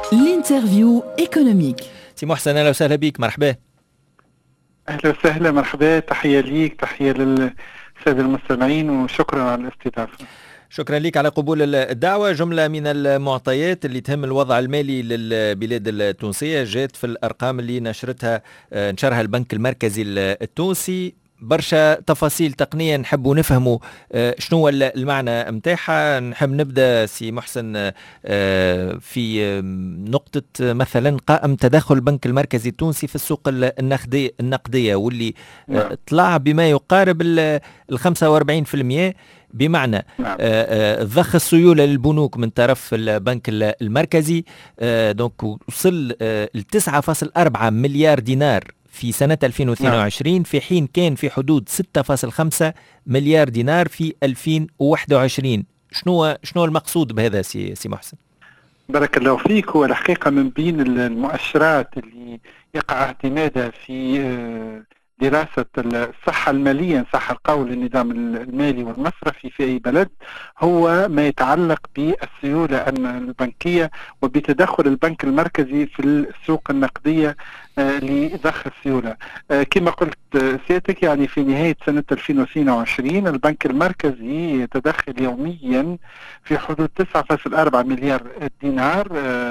الانترفيو ايكونوميك. سي محسن، اهلا وسهلا بك. مرحبا. اهلا وسهلا، مرحبا. تحيه ليك، تحيه للساده المستمعين، وشكرا على الاستضافه. شكرا لك على قبول الدعوة. جملة من المعطيات اللي تهم الوضع المالي للبلاد التونسية جات في الأرقام اللي نشرها البنك المركزي التونسي. برشا تفاصيل تقنية نحبوا نفهموا شنو المعنى متاعها. نحب نبدأ سي محسن في نقطة مثلا قائم تدخل البنك المركزي التونسي في السوق النقدية واللي طلع بما يقارب 45%، بمعنى ضخ السيولة للبنوك من طرف البنك المركزي دونك وصل ل 9.4 مليار دينار في سنة 2022 في حين كان في حدود 6.5 مليار دينار في 2021. شنو المقصود بهذا سي محسن؟ بارك الله فيك. هو الحقيقة من بين المؤشرات اللي يقع اعتمادها في دراسة الصحة المالية، صح القول، النظام المالي والمصرفي في أي بلد، هو ما يتعلق بالسيولة البنكية وبتدخل البنك المركزي في السوق النقدية لضخ السيولة. كما قلت سيادتك، يعني في نهاية سنة 2022 البنك المركزي يتدخل يوميا في حدود 9.4 مليار دينار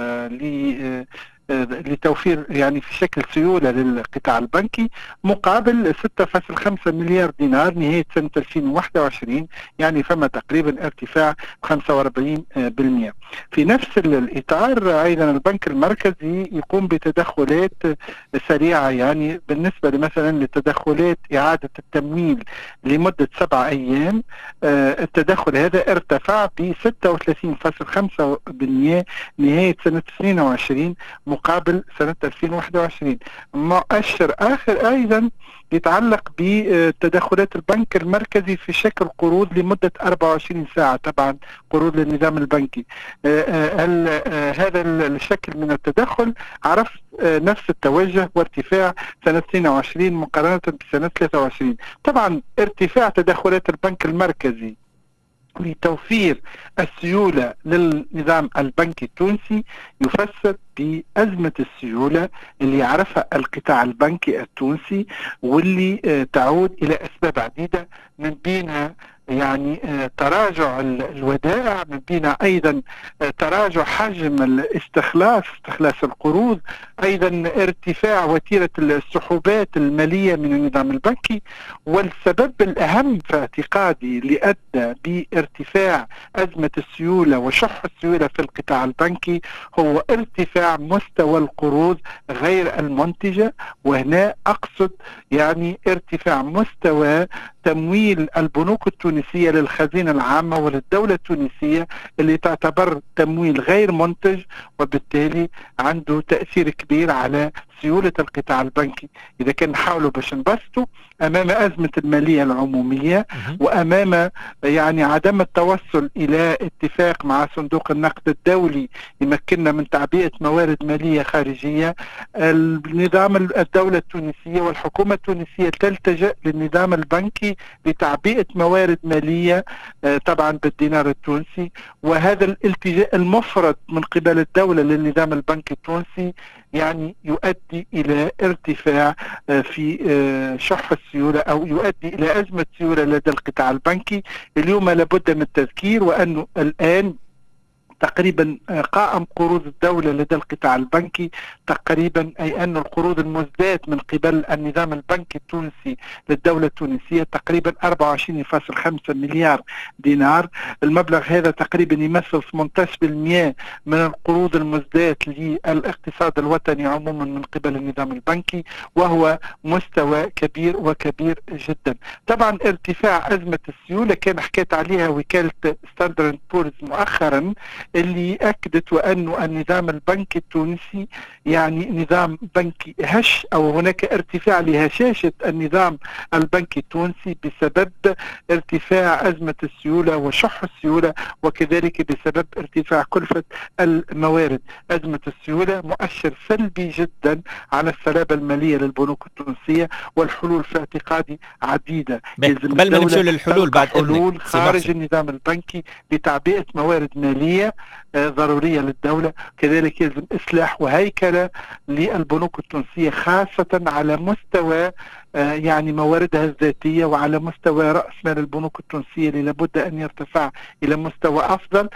لتوفير يعني في شكل سيولة للقطاع البنكي، مقابل 6.5 مليار دينار نهاية سنة 2021. يعني فما تقريبا ارتفاع 45%. في نفس الإطار أيضا البنك المركزي يقوم بتدخلات سريعة، يعني بالنسبة مثلا لتدخلات إعادة التمويل لمدة 7 أيام. التدخل هذا ارتفع ب 36.5% نهاية سنة 22 مقابل سنة 2021. مؤشر آخر أيضا يتعلق بتدخلات البنك المركزي في شكل قروض لمدة 24 ساعة، طبعا قروض للنظام البنكي. هذا الشكل من التدخل عرف نفس التوجه وارتفاع سنة 22 مقارنة بسنة 23. طبعا ارتفاع تدخلات البنك المركزي لتوفير السيولة للنظام البنكي التونسي يفسر بأزمة السيولة اللي يعرفها القطاع البنكي التونسي، واللي تعود إلى أسباب عديدة، من بينها يعني تراجع الودائع، من بينها أيضا تراجع حجم استخلاص القروض، أيضا ارتفاع وتيرة السحوبات المالية من النظام البنكي. والسبب الأهم في اعتقادي اللي أدى بارتفاع أزمة السيولة وشح السيولة في القطاع البنكي هو ارتفاع مستوى القروض غير المنتجة. وهنا أقصد يعني ارتفاع مستوى تمويل البنوك التونسية للخزينة العامة وللدولة التونسية، اللي تعتبر تمويل غير منتج، وبالتالي عنده تأثير كبير على سيولة القطاع البنكي. إذا كان نحاولوا باش نبسطوا أمام أزمة المالية العمومية وأمام يعني عدم التوصل إلى اتفاق مع صندوق النقد الدولي يمكننا من تعبئة موارد مالية خارجية، النظام الدولة التونسية والحكومة التونسية تلتجأ للنظام البنكي لتعبئة موارد مالية طبعا بالدينار التونسي. وهذا الالتجاء المفرط من قبل الدولة للنظام البنكي التونسي يعني يؤدي إلى ارتفاع في شح السيولة، أو يؤدي إلى أزمة سيولة لدى القطاع البنكي. اليوم لابد من التذكير وأنه الآن تقريبا قائم قروض الدولة لدى القطاع البنكي تقريبا، أي أن القروض المزداة من قبل النظام البنكي التونسي للدولة التونسية تقريبا 24.5 مليار دينار. المبلغ هذا تقريبا يمثل 18% من القروض المزداة للاقتصاد الوطني عموما من قبل النظام البنكي، وهو مستوى كبير وكبير جدا. طبعا ارتفاع أزمة السيولة كان حكيت عليها وكالة ستاندرد بورز مؤخرا، اللي أكدت وأنه النظام البنكي التونسي يعني نظام بنكي هش، أو هناك ارتفاع لهشاشة النظام البنكي التونسي بسبب ارتفاع أزمة السيولة وشح السيولة، وكذلك بسبب ارتفاع كلفة الموارد. أزمة السيولة مؤشر سلبي جدا على السلابة المالية للبنوك التونسية، والحلول في اعتقادي عديدة. قبل ما نمشي للحلول، بعد حلول خارج النظام البنكي لتعبئة موارد مالية ضرورية للدولة. كذلك يلزم إصلاح وهيكلة للبنوك التونسية خاصة على مستوى يعني مواردها الذاتية، وعلى مستوى رأس مال البنوك التونسية اللي لابد أن يرتفع إلى مستوى أفضل.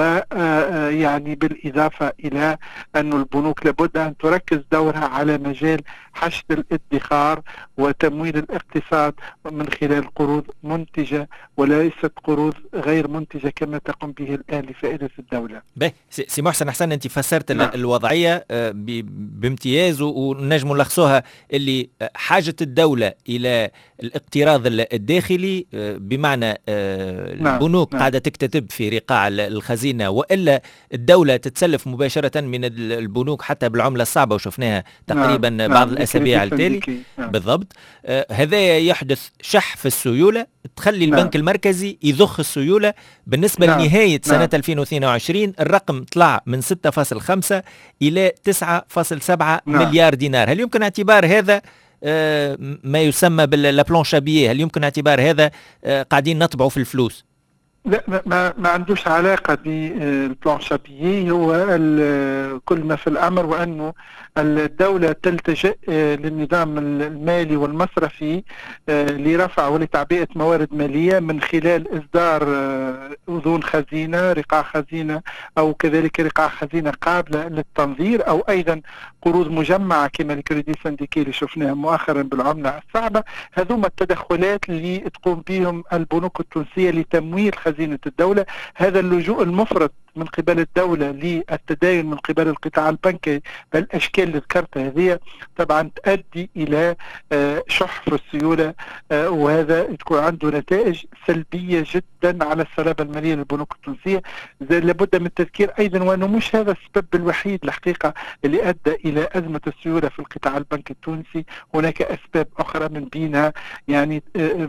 ويعني بالإضافة إلى أن البنوك لابد أن تركز دورها على مجال حشد الادخار وتمويل الاقتصاد من خلال قروض منتجة وليست قروض غير منتجة كما تقوم به الآن لفائدة الدولة. سي محسن أحسن، أنت فسرت الوضعية بامتياز، ونجم نلخصوها اللي حاجة الدولة إلى الاقتراض الداخلي، بمعنى البنوك قاعدة تكتتب في رقاع الخزينة، وإلا الدولة تتسلف مباشرة من البنوك حتى بالعملة الصعبة، وشفناها تقريبا بعض الأسابيع التالي. بالضبط. هذا يحدث شح في السيولة، تخلي البنك المركزي يضخ السيولة. بالنسبة لنهاية سنة 2022 الرقم طلع من 6.5 إلى 9.7 مليار دينار. هل يمكن اعتبار هذا ما يسمى بالبلان شابيي؟ هل يمكن اعتبار هذا قاعدين نطبعوا في الفلوس؟ لا، ما عندوش علاقة بالبلان شابيي. هو كل ما في الأمر وأنه الدولة تلتجئ للنظام المالي والمصرفي لرفع ولتعبئة موارد مالية من خلال إصدار أذون خزينة، رقاع خزينة، أو كذلك رقاع خزينة قابلة للتنظير، أو أيضا قروض مجمعة كما الكريدي سنديكي اللي شفناها مؤخرا بالعملة الصعبة. هذوما التدخلات اللي تقوم بهم البنوك التونسية لتمويل خزينة الدولة. هذا اللجوء المفرط من قبل الدولة للتداين من قبل القطاع البنكي بالأشكال اللي ذكرتها هذه طبعا تؤدي إلى شح في السيولة، وهذا تكون عنده نتائج سلبية جدا على السلامة المالية للبنوك التونسية. لابد من التذكير أيضا وأنه مش هذا السبب الوحيد الحقيقة اللي أدى إلى أزمة السيولة في القطاع البنكي التونسي. هناك أسباب أخرى من بينها يعني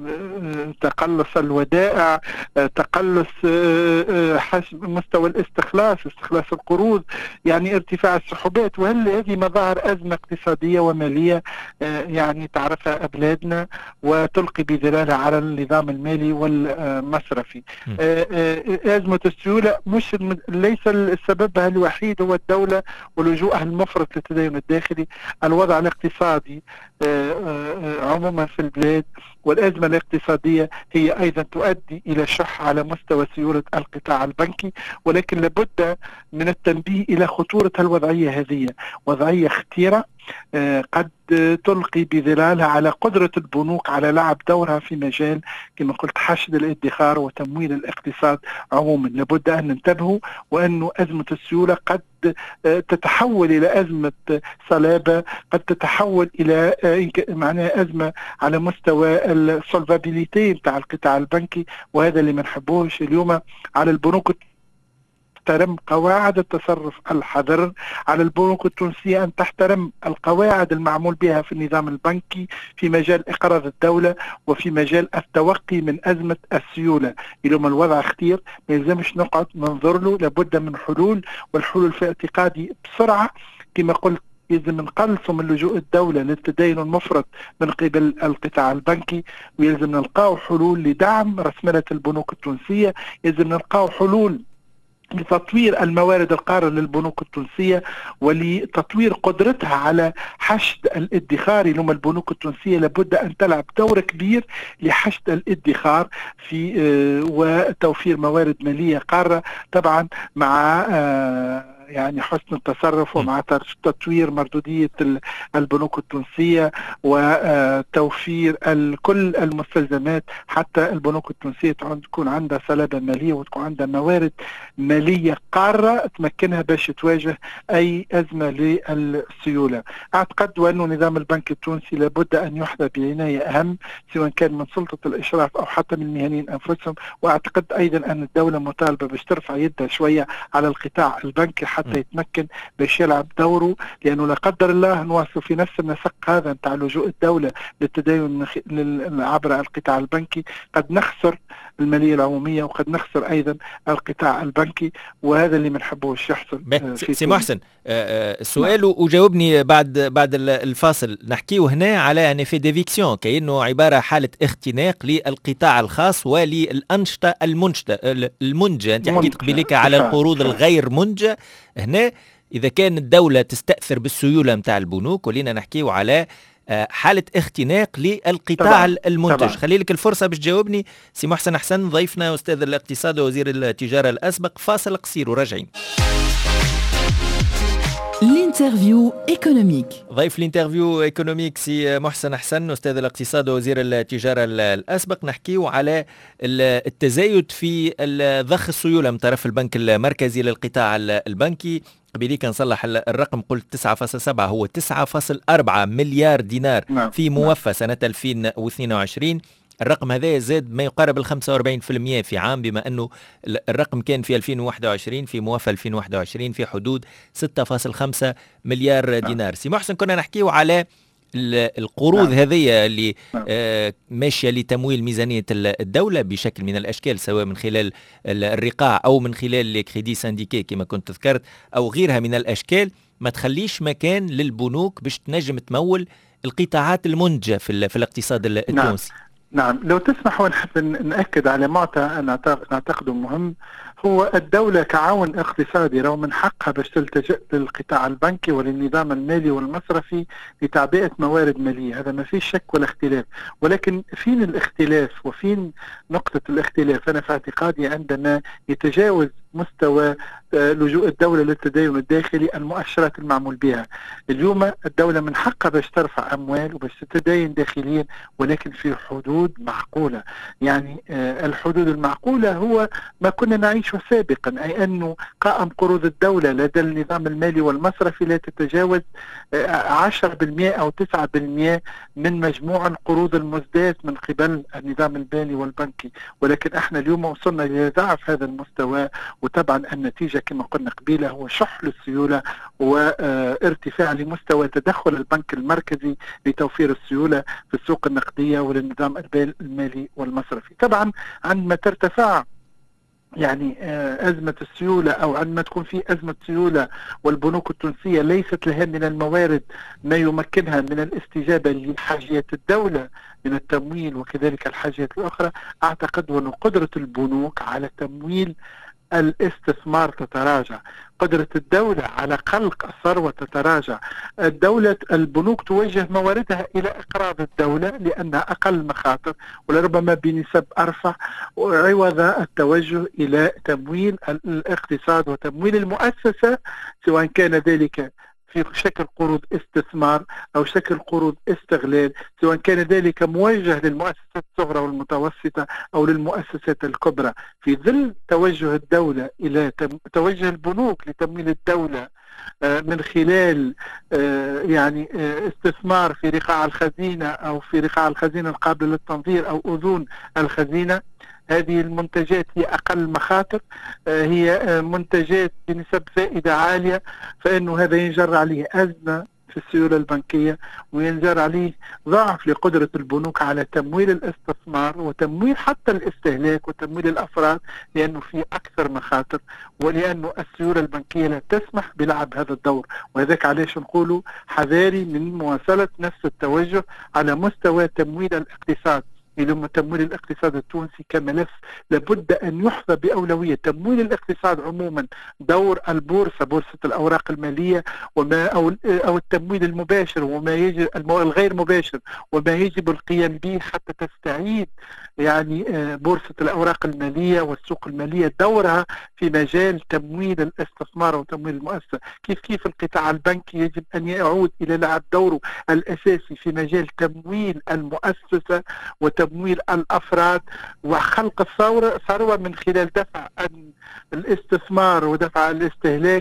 تقلص الودائع، تقلص مستوى استخلاص القروض، يعني ارتفاع السحوبات. وهذه مظاهر أزمة اقتصادية ومالية يعني تعرفها بلادنا وتلقي بظلالها على النظام المالي والمصرفي. أزمة السيولة ليس سببها الوحيد هو الدولة ولجوءها المفرط للتدين الداخلي، الوضع الاقتصادي عموما في البلاد والأزمة الاقتصادية هي أيضا تؤدي إلى شح على مستوى سيولة القطاع البنكي. ولكن لابد من التنبيه إلى خطورة الوضعية هذه، وضعية خطيرة قد تلقي بظلالها على قدرة البنوك على لعب دورها في مجال كما قلت حشد الادخار وتمويل الاقتصاد عموما. لابد أن ننتبهوا وأنه أزمة السيولة قد تتحول إلى أزمة صلابة، قد تتحول إلى معناها أزمة على مستوى السولفابيليتي بتاع القطاع البنكي، وهذا اللي ما نحبوش. اليوم على البنوك تحترم قواعد التصرف الحذر، على البنوك التونسية أن تحترم القواعد المعمول بها في النظام البنكي في مجال إقراض الدولة وفي مجال التوقي من أزمة السيولة. اليوم الوضع خطير، ما يلزمش نقعد ننظر له، لابد من حلول، والحلول في اعتقادي بسرعة كما قلت يلزم نقلصوا من لجوء الدولة للتدين المفرط من قبل القطاع البنكي، ويلزم نلقاو حلول لدعم رأسمالة البنوك التونسية، يلزم نلقاو حلول لتطوير الموارد القارة للبنوك التونسية ولتطوير قدرتها على حشد الادخار. لما البنوك التونسية لابد أن تلعب دور كبير لحشد الادخار في وتوفير موارد مالية قارة، طبعا مع يعني حسن التصرف ومع تطوير مردودية البنوك التونسية وتوفير كل المستلزمات حتى البنوك التونسية تكون عندها سلامة مالية وتكون عندها موارد مالية قارة تمكنها باش تواجه أي أزمة للسيولة. أعتقد وأنه نظام البنك التونسي لابد أن يحظى بعناية أهم سواء كان من سلطة الإشراف أو حتى من المهنيين أنفسهم. وأعتقد أيضا أن الدولة مطالبة باش ترفع يدها شوية على القطاع البنكي حتى يتمكن باش يلعب دوره، لأنه لا قدر الله نواصل في نفس النسق هذا نتاع لجوء الدولة للتدين عبر القطاع البنكي، قد نخسر المالية العمومية وقد نخسر أيضا القطاع البنكي، وهذا اللي ما نحبوش يحصل. سي محسن، السؤال وجاوبني بعد الفاصل. نحكيه هنا على ان في ديفيكسيون، كأنه عبارة حالة اختناق للقطاع الخاص وللأنشطة المنجة. انت حكيت قبلك على القروض الغير منجة. هنا إذا كان الدولة تستأثر بالسيولة متاع البنوك، ولينا نحكيه على حالة اختناق للقطاع المنتج. خلي لك الفرصة باش تجاوبني سي محسن حسن، ضيفنا أستاذ الاقتصاد ووزير التجارة الأسبق. فاصل قصير وراجعين. الانترفيو ايكونوميك. ضيف الانترفيو ايكونوميك سي محسن حسن، أستاذ الاقتصاد ووزير التجارة الأسبق. نحكيه على التزايد في ضخ السيولة من طرف البنك المركزي للقطاع البنكي. قبيلي كان صلح الرقم، قلت 9.7، هو 9.4 مليار دينار في موفى سنة 2022. الرقم هذا زاد ما يقارب 45% في عام، بما أنه الرقم كان في 2021 في موفى 2021 في حدود 6.5 مليار دينار. سي محسن، كنا نحكيه على القروض هذه اللي ماشية لتمويل ميزانية الدولة بشكل من الأشكال، سواء من خلال الرقاع أو من خلال الكريدي سانديكي كما كنت ذكرت أو غيرها من الأشكال. ما تخليش مكان للبنوك باش تنجم تمول القطاعات المنتجة في الاقتصاد التونسي. نعم، لو تسمح ونحب نأكد على معطى نعتقده مهم، هو الدولة كعون اقتصادي رغم من حقها باش تلتجئ للقطاع البنكي وللنظام المالي والمصرفي لتعبئة موارد مالية، هذا ما فيش شك ولا اختلاف. ولكن فين الاختلاف وفين نقطة الاختلاف؟ أنا في اعتقادي عندما يتجاوز مستوى لجوء الدولة للتدين الداخلي المؤشرات المعمول بها. اليوم الدولة من حقها باش ترفع أموال وباش تتدين داخليا، ولكن في حدود معقولة. يعني الحدود المعقولة هو ما كنا نعيشه سابقا، أي أنه قائم قروض الدولة لدى النظام المالي والمصرفي لا تتجاوز 10% أو 9% من مجموع القروض المزداد من قبل النظام المالي والبنكي. ولكن احنا اليوم وصلنا إلى ضعف هذا المستوى، وطبعا النتيجة كما قلنا قبيله هو شح للسيولة وارتفاع لمستوى تدخل البنك المركزي لتوفير السيولة في السوق النقدية وللنظام المالي والمصرفي. طبعا عندما ترتفع يعني أزمة السيولة، أو عندما تكون في أزمة سيولة والبنوك التونسية ليست لها من الموارد ما يمكنها من الاستجابة لحاجيات الدولة من التمويل وكذلك الحاجات الأخرى، أعتقد أن قدرة البنوك على تمويل الاستثمار تتراجع، قدرة الدولة على خلق الثروة تتراجع. البنوك توجه مواردها إلى إقراض الدولة لأنها أقل مخاطر ولربما بنسب أرفع، عوض التوجه إلى تمويل الاقتصاد وتمويل المؤسسة، سواء كان ذلك في شكل قروض استثمار أو شكل قروض استغلال، سواء كان ذلك موجه للمؤسسات الصغرى والمتوسطة أو للمؤسسات الكبرى. في ظل توجه الدولة إلى توجه البنوك لتمويل الدولة من خلال يعني استثمار في رقاع الخزينة أو في رقاع الخزينة القابلة للتنظير أو أذون الخزينة، هذه المنتجات هي أقل مخاطر، هي منتجات بنسب فائدة عالية، فإنه هذا ينجر عليه أزمة في السيولة البنكية وينجر عليه ضعف لقدرة البنوك على تمويل الاستثمار وتمويل حتى الاستهلاك وتمويل الأفراد، لأنه في أكثر مخاطر ولأنه السيولة البنكية لا تسمح بلعب هذا الدور. وذلك علاش نقولوا حذاري من مواصلة نفس التوجه على مستوى تمويل الاقتصاد. لما تمويل الاقتصاد التونسي كملف لابد أن يحظى بأولوية. تمويل الاقتصاد عموما دور البورصة، بورصة الأوراق المالية وما أو التمويل المباشر وما يجب الغير مباشر وما يجب القيام به حتى تستعيد يعني بورصة الأوراق المالية والسوق المالية دورها في مجال تمويل الاستثمار وتمويل المؤسسة. كيف القطاع البنكي يجب أن يعود إلى لعب دوره الأساسي في مجال تمويل المؤسسة وتمويل الأفراد وخلق الثروة من خلال دفع الاستثمار ودفع الاستهلاك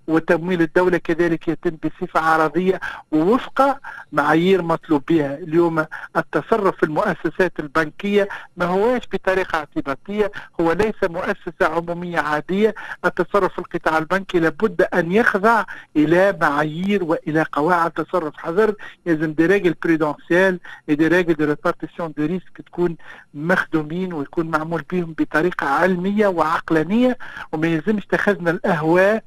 وتمويل الدولة كذلك يتم بصفة عرضية ووفق معايير مطلوب بها. اليوم التصرف في المؤسسات البنكية ما هواش بطريقة اعتباطية، هو ليس مؤسسة عمومية عادية. التصرف في القطاع البنكي لابد أن يخضع إلى معايير وإلى قواعد تصرف حذر. لازم دي ريغل بريدونسيال دي ريغل دو ريبارتيسيون دو ريسك تكون مخدومين ويكون معمول بهم بطريقة علمية وعقلانية، وما يلزمش تخذنا الأهواء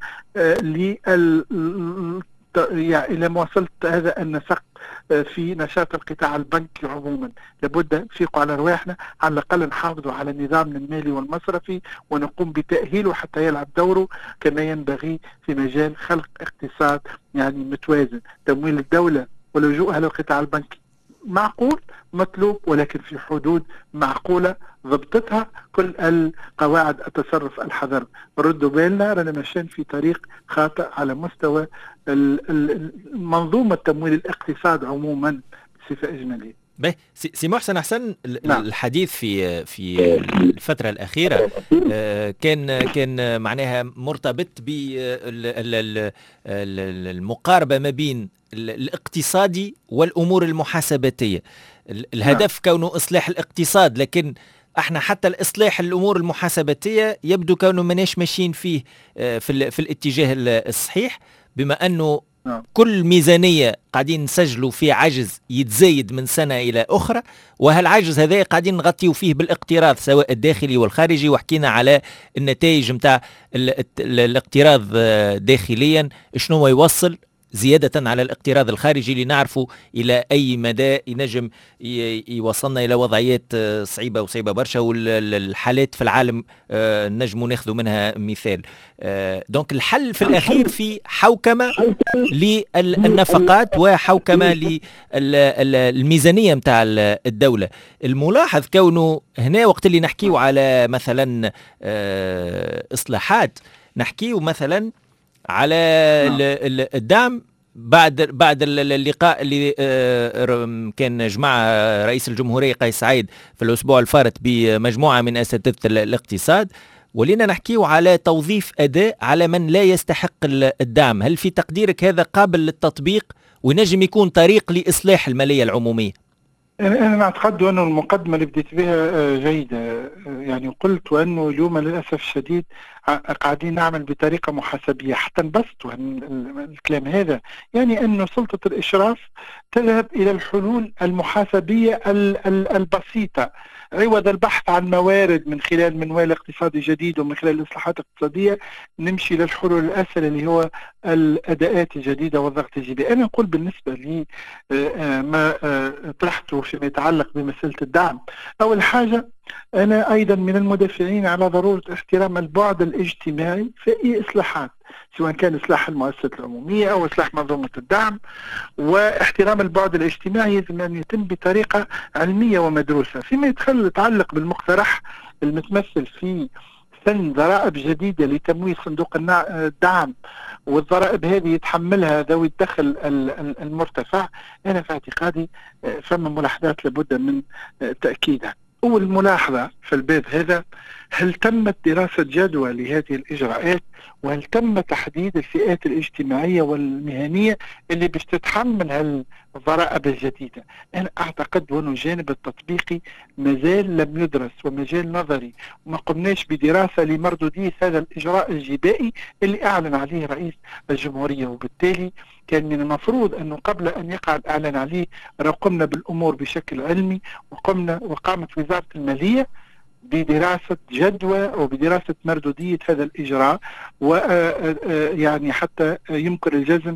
يعني إلى ما وصلت هذا النسق في نشاط القطاع البنكي عموما. لابد نفيقوا على رواحنا، على الأقل نحافظوا على نظامنا المالي والمصرفي ونقوم بتأهيله حتى يلعب دوره كما ينبغي في مجال خلق اقتصاد يعني متوازن. تمويل الدولة ولجوءها للقطاع البنكي معقول مطلوب، ولكن في حدود معقولة ضبطتها كل القواعد التصرف الحذر. ردوا بالنا رانا ماشيين في طريق خاطئ على مستوى منظومة تمويل الاقتصاد عموما بصفة إجمالية. سي محسن أحسن، الحديث في الفترة الأخيرة كان معناها مرتبط بالمقاربة ما بين الاقتصادي والأمور المحاسباتية. الهدف كونه إصلاح الاقتصاد، لكن احنا حتى الإصلاح الأمور المحاسباتية يبدو كونه مناش ماشيين فيه في الاتجاه الصحيح، بما أنه كل ميزانية قاعدين نسجلوا فيه عجز يتزايد من سنة إلى أخرى، وهالعجز هذا قاعدين نغطيوا فيه بالاقتراض سواء الداخلي والخارجي. وحكينا على النتائج متاع الاقتراض داخليا شنو يوصل زيادة على الاقتراض الخارجي لنعرفوا إلى أي مدى ينجم يوصلنا إلى وضعيات صعيبة وصعيبة برشا، والحالات في العالم نجموا ناخذوا منها مثال. دونك الحل في الأخير في حوكمة للنفقات وحوكمة للميزانية متاع الدولة. الملاحظ كونه هنا وقت اللي نحكيو على مثلا إصلاحات، نحكيو مثلا على الدعم بعد اللقاء اللي كان جمع رئيس الجمهورية قيس سعيد في الأسبوع الفارط بمجموعة من أساتذة الاقتصاد، ولينا نحكيه على توظيف أداء على من لا يستحق الدعم. هل في تقديرك هذا قابل للتطبيق ونجم يكون طريق لإصلاح المالية العمومية؟ أنا أعتقد أن المقدمة اللي بديت بها جيدة، يعني قلت أنه اليوم للأسف الشديد قاعدين نعمل بطريقة محاسبية حتى نبسطوا الكلام هذا، يعني أنه سلطة الإشراف تذهب إلى الحلول المحاسبية البسيطة عوض البحث عن موارد من خلال منوال اقتصادي جديد ومن خلال الإصلاحات الاقتصادية نمشي للحلول الأسهل اللي هو الأداءات الجديدة والضغط الجديد. أنا أقول بالنسبة لي ما طرحته فيما يتعلق بمسألة الدعم، أول حاجة أنا أيضا من المدافعين على ضرورة احترام البعد الاجتماعي في أي إصلاحات، سواء كان إصلاح المؤسسات العمومية أو إصلاح منظومة الدعم. واحترام البعد الاجتماعي يجب أن يتم بطريقة علمية ومدروسة. فيما يتعلق بالمقترح المتمثل في سن ضرائب جديدة لتمويل صندوق الدعم، والضرائب هذه يتحملها ذوي الدخل المرتفع، أنا في اعتقادي فما ملاحظات لابد من تأكيدها. أول ملاحظة في الباب هذا، هل تمت دراسة جدوى لهذه الإجراءات؟ وهل تم تحديد الفئات الاجتماعية والمهنية اللي باش تتحمل هالضرائب الجديدة؟ أنا أعتقد أنه الجانب التطبيقي مازال لم يدرس ومجال نظري، وما قمناش بدراسة لمردودية هذا الإجراء الجبائي اللي أعلن عليه رئيس الجمهورية. وبالتالي كان من المفروض أنه قبل أن يقع الإعلان عليه قمنا بالأمور بشكل علمي، وقامت وزارة المالية بدراسة جدوى وبدراسة مردودية هذا الإجراء، ويعني حتى يمكن الجزم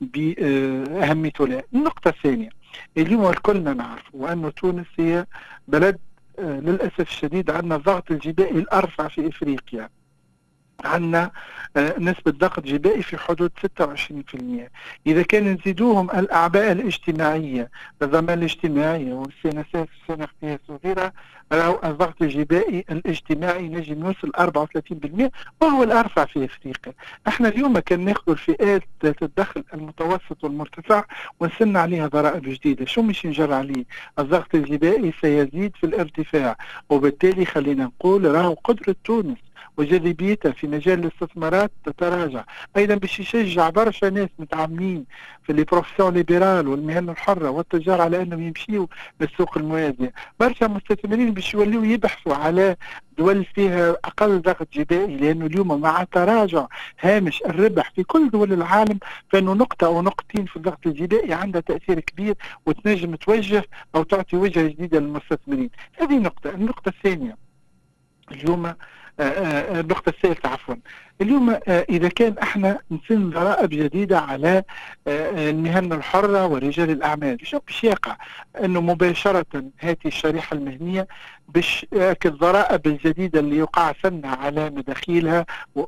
بأهميته. النقطة الثانية، اليوم الكلنا نعرف وأن تونس هي بلد للأسف الشديد عندنا الضغط الجبائي الأرفع في إفريقيا، عندنا نسبة ضغط جبائي في حدود 26%. إذا كان نزيدوهم الأعباء الاجتماعية، الضمان الاجتماعي والسيناسات والسيناختيات وغيرها، الضغط الجبائي الاجتماعي نجم يوصل 34% وهو الأرفع في أفريقيا. احنا اليوم كان ناخذ الفئات ذات الدخل المتوسط والمرتفع ونسن عليها ضرائب جديدة، شو مش نجر عليه؟ الضغط الجبائي سيزيد في الارتفاع، وبالتالي خلينا نقول راهو قدرة تونس وجاذبيتها في مجال الاستثمارات تتراجع. أيضا باش يشجع برشا ناس متعاملين في لي بروفيسيون ليبرال والمهن الحرة والتجار على أنهم يمشيوا للسوق الموازية. برشا مستثمرين باش يوليوا يبحثوا على دول فيها أقل ضغط جبائي، لأنه اليوم مع تراجع هامش الربح في كل دول العالم، فإنه نقطة أو نقطتين في الضغط الجبائي عندها تأثير كبير وتنجم توجه أو تعطي وجهة جديدة للمستثمرين. هذه نقطة. النقطة الثانية اليوم النقطة الثالثة عفوا، اليوم إذا كان احنا نسن ضرائب جديدة على المهن الحرة ورجال الأعمال، شو باش يقع؟ أنه مباشرة هذه الشريحة المهنية الضرائب الجديدة اللي يقع سنها على مداخيلها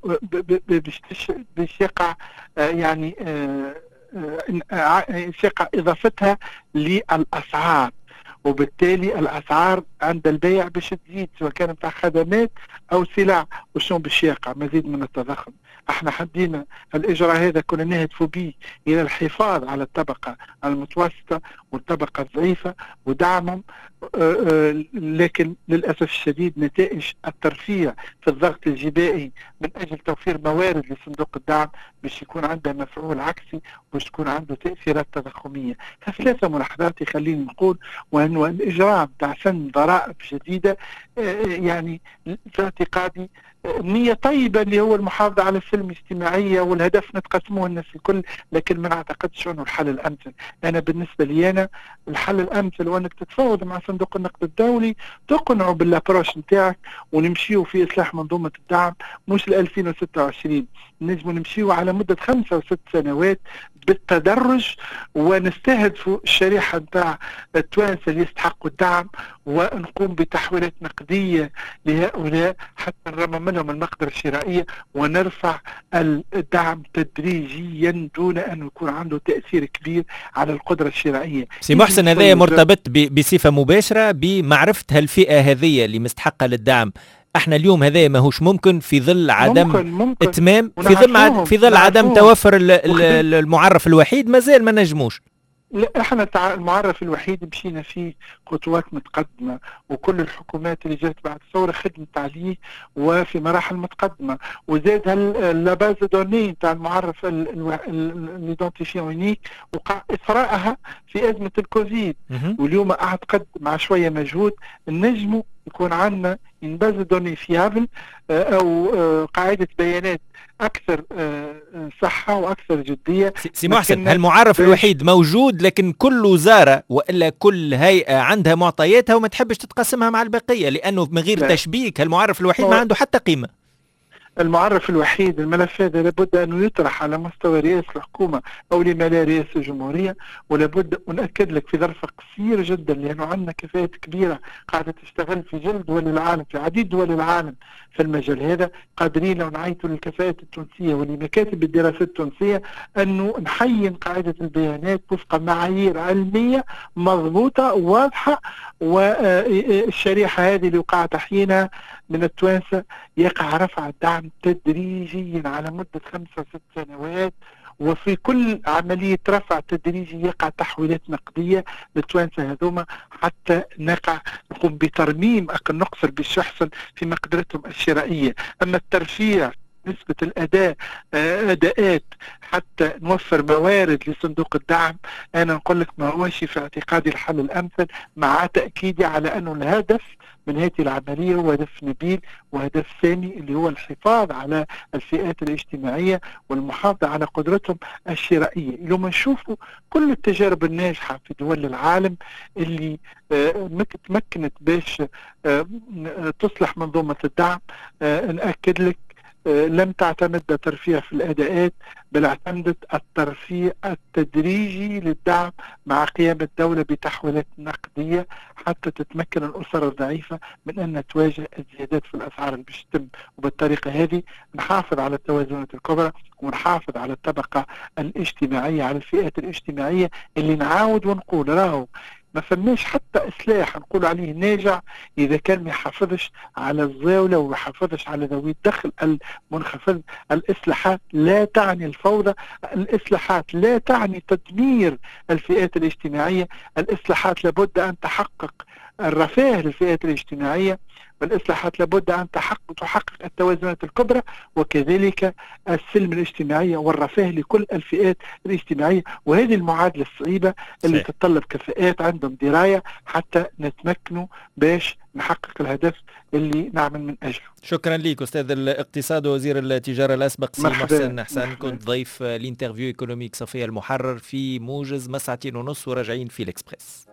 باش يقع يعني يقع إضافتها للأسعار، وبالتالي الاسعار عند البيع باش تزيد سواء كان نتاع خدمات او سلع، وشون باش يقع مزيد من التضخم. احنا حدينا الاجراء هذا كنا نهدف به الى الحفاظ على الطبقه المتوسطه والطبقه الضعيفه ودعمهم، لكن للاسف الشديد نتائج الترفيه في الضغط الجبائي من اجل توفير موارد لصندوق الدعم باش يكون عنده مفعول عكسي وباش تكون عنده تاثيرات تضخميه. فثلاثه ملاحظات يخليني نقول، وانه الاجراء بتاع سن ضرائب جديده يعني في اعتقادي نية طيبة اللي هو المحافظة على السلم الاجتماعية والهدف نتقسموه الناس الكل، لكن ما نعتقدش انه الحل الامثل. انا بالنسبة لي انا الحل الامثل هو انك تتفاوض مع صندوق النقد الدولي تقنعوا بالابروش نتاعك ونمشيوا في اصلاح منظومة الدعم، مش ل 2026 نجموا نمشيوا على مدة 5 أو 6 سنوات بالتدرج، ونستهدفوا الشريحة نتاع التوانسة اللي يستحقوا الدعم، ونقوم بتحويلات نقدية لهؤلاء حتى نرمم لهم المقدرة الشرائية ونرفع الدعم تدريجيا دون أن يكون عنده تأثير كبير على القدرة الشرائية. سي محسن، هذا مرتبط بصفة مباشرة بمعرفة هالفئة هذه اللي مستحقة للدعم. احنا اليوم هذا ماهوش ممكن في ظل عدم اتمام، في ظل عدم توفر المعرف الوحيد مازال ما نجموش. لا، احنا المعرف الوحيد مشينا فيه خطوات متقدمة، وكل الحكومات اللي جات بعد الثورة خدمت عليه وفي مراحل متقدمة، وزاد لاباز دوني تاع المعرف ليدونتيفيون يونيك وقع إثراءها في أزمة الكوفيد، واليوم أعتقد مع شوية مجهود النجمو يكون عندنا باز دوني فيابل أو قاعدة بيانات أكثر صحة وأكثر جدية. سي محسن، هالمعرف الوحيد موجود، لكن كل وزارة وإلا كل هيئة عندها معطياتها وما تحبش تتقسمها مع البقية، لأنه من غير تشبيك هالمعرف الوحيد ما عنده حتى قيمة. المعرف الوحيد الملف هذا لابد أنه يطرح على مستوى رئاسة الحكومة أو لما لا رئاسة الجمهورية، ولابد ونأكد لك في ظرف قصير جدا، لأنه عندنا كفاءات كبيرة قاعدة تشتغل في جل دول العالم، في عديد دول العالم في المجال هذا، قادرين لو نعيتوا للكفاءات التونسية ولمكاتب الدراسات التونسية أنه نحين قاعدة البيانات وفق معايير علمية مضبوطة وواضحة، والشريحة هذه اللي وقع تحيينها من التوانسة يقع رفع الدعم تدريجيا على مدة 5 أو 6 سنوات، وفي كل عملية رفع تدريجي يقع تحويلات نقدية للتوانسة هذوما حتى نقوم بترميم أقل نقصر باش يحصل في مقدرتهم الشرائية. أما الترفيع نسبة الأداء أداءات حتى نوفر موارد لصندوق الدعم، أنا نقول لك ما هوش في اعتقادي الحل الأمثل، مع تأكيدي على أنه الهدف من هذه العملية هو هدف نبيل وهدف سامي، اللي هو الحفاظ على الفئات الاجتماعية والمحافظة على قدرتهم الشرائية. لما نشوفوا كل التجارب الناجحة في دول العالم اللي تمكنت باش تصلح منظومة الدعم، نأكد لك لم تعتمد الترفيع في الأداءات، بل اعتمدت الترفيع التدريجي للدعم مع قيام الدولة بتحويلات نقدية حتى تتمكن الأسر الضعيفة من أن تواجه الزيادات في الأسعار اللي باش تتم، وبالطريقة هذه نحافظ على التوازنات الكبرى ونحافظ على الطبقة الاجتماعية، على الفئات الاجتماعية اللي نعاود ونقول راهو ما فماش حتى إصلاح نقول عليه ناجع إذا كان ما يحافظش على الزاولة وما يحافظش على ذوي الدخل المنخفض. الإصلاحات لا تعني الفوضى، الإصلاحات لا تعني تدمير الفئات الاجتماعية، الإصلاحات لابد أن تحقق الرفاه للفئات الاجتماعية، والإصلاحات لابد أن تحقق التوازنات الكبرى، وكذلك السلم الاجتماعي والرفاه لكل الفئات الاجتماعية. وهذه المعادلة الصعيبة اللي تتطلب كفاءات عندهم دراية حتى نتمكنوا باش نحقق الهدف اللي نعمل من أجله. شكرا لك أستاذ الاقتصاد ووزير التجارة الأسبق سي محسن حسن، كنت ضيف الانترفيو ايكونوميك صفية المحرر في موجز 2:30 وراجعين في الإكسبريس.